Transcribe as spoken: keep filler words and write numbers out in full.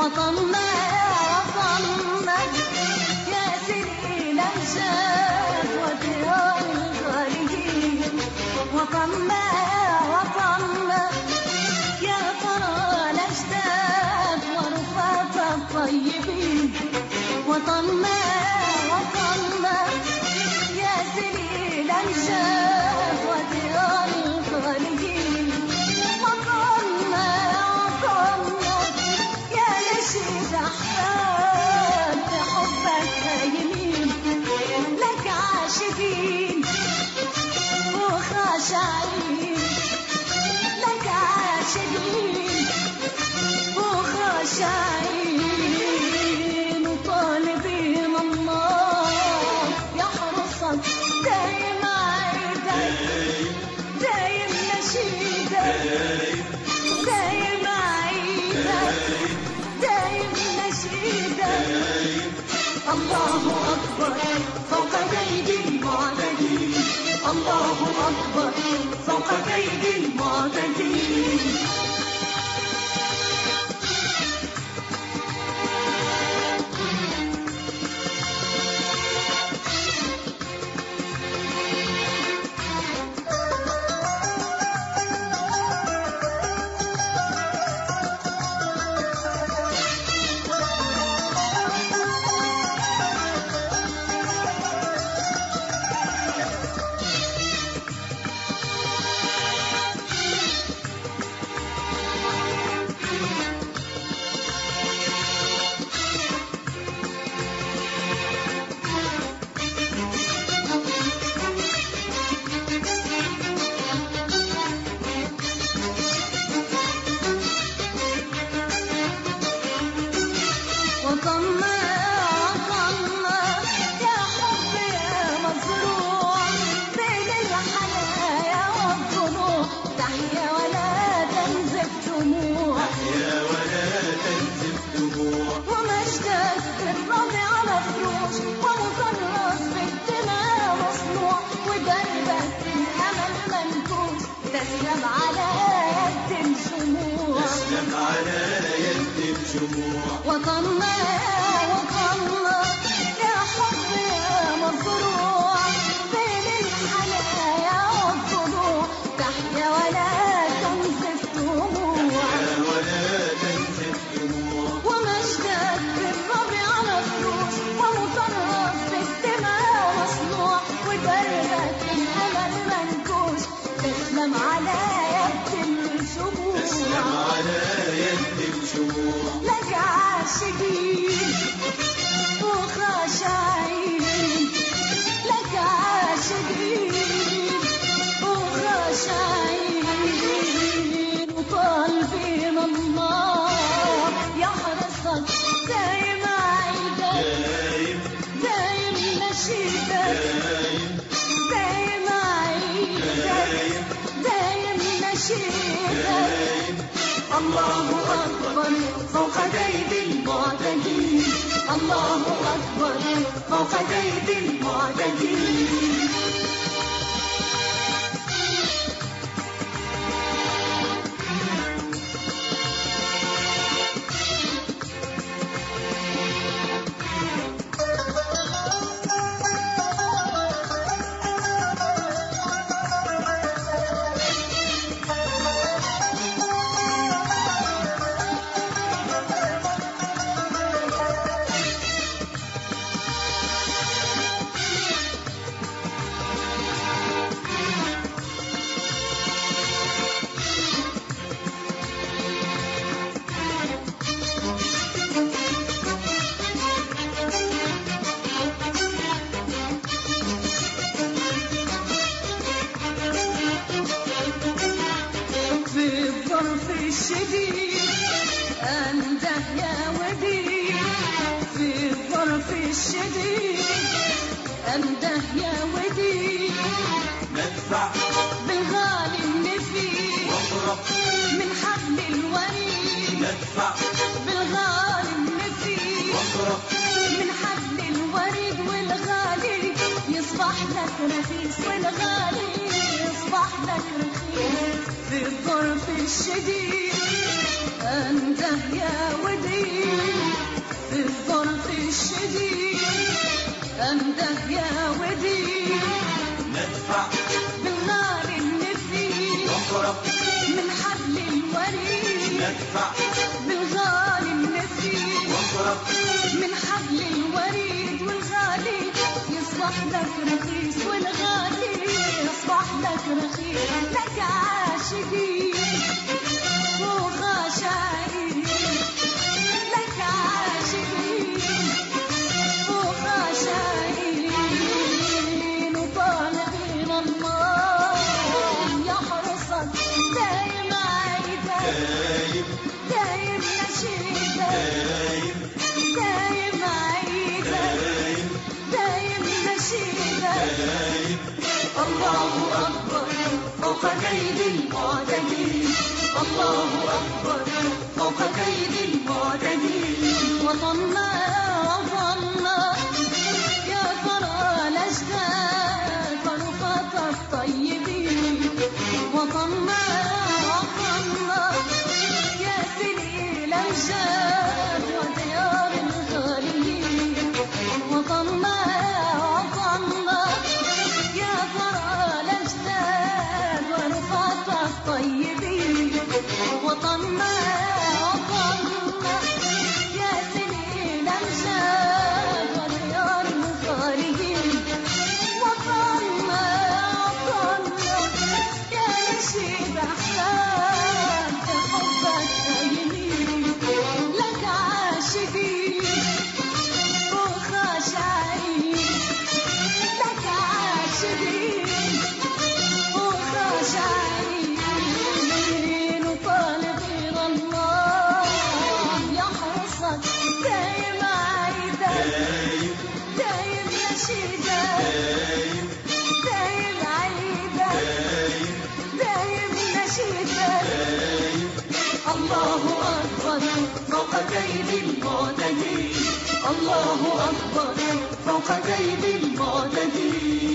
وطننا وطننا يا سيدي الأمجاد وديار الخالدين. وطننا وطننا يا ترى الأجداد ورفات الطيبين. وطننا وطننا يا سيدي الأمجاد وديار الخالدين. وطننا وطننا يا نشيد أحفاد بحبك هايمين. لك عاشقين وخاشعين، لك عاشقين وخاشعين، وطالبين الله يحرسك دايم عيدك، دايم نشيدك، دايم عيدك، دايم نشيدك. الله أكبر فوق كيد المعتدين، الله أكبر فوق كيد المعتدين. وطننا وطننا يا حب يا مزروع بين الحنايا والضلوع. تحيا ولا تنزف دموع، تحيا ولا تنزف دموع. ومجدك بالربع مفروش ومكرس بالدماء مصنوع. ودربك بالأمل منكوش تسلم على يد الجموع، تسلم على يد الجموع. وطننا وطننا يا حب يا مزروع بين الحنايا والضلوع. تحيا ولا تنزف دموع، تحيا ولا تنزف دموع. ومجدك بالربع مفروش ومطرف بالدماء مصنوع. ودربك الأمل منكوش تسلم على يد الجموع، تسلم على يد الجموع. لك عاشقين وخاشعين، لك عاشقين وخاشعين، وطالبين الله يحرسك دايم عيدك، دايم دايم نشيدك، دايم دايم عيدك، دايم نشيدك. الله أكبر فوق كيد المعتدين، الله أكبر فوق كيد المعتدين. الشديد أنده يا وديد في الظرف الشديد أنده يا وديد ندفع بالغالي النفيس واضرب من حبل الوريد ندفع بالغالي النفيس واضرب من حبل الوريد والغالي يصبح لك رخيص والغالي يصبح لك رخيص في الظرف الشديد أنده يا ودي، في الظرف الشديد أنده يا ودي، ندفع بالنار النفي نخرب من حبل الوريد، ندفع بالغالي النفي نخرب من حبل الوريد، والغالي يصبح لك رخيص، والغالي يصبح لك رخيص، لك عاشقين وخاشعين، لك عاشقين وخاشعين، وطالبين الله يحرصك دايم عيدك، دايم دايم نشيدك، دايم دايم عيدك، دايم دايم نشيدك. دايم الله أكبر فوق كيد المعتدين، الله أكبر فوق كيد المعتدين. وطننا وطننا يا ثرى الأجداد فرفة الطيبين، وطننا وطننا يا سليل الأمجاد وديار الخالدين، وطننا وطننا يا ثرى الأجداد ورفعت الطيبين، وطننا وطننا يا سنين الأمجاد وديار الخالدين، وطننا وطننا يا نشيد أحباب بحبك دايمين، لك عاشقين وخاشعين، لك عاشقين وخاشعين، وطالبين الله يحرصك دايم عيدك، دايم دايم نشيدك، دايم دايم عيدك، دايم دايم نشيدك. دايم الله أكبر فوق كيد المعتدين، الله أكبر فوق كيد المعتدين.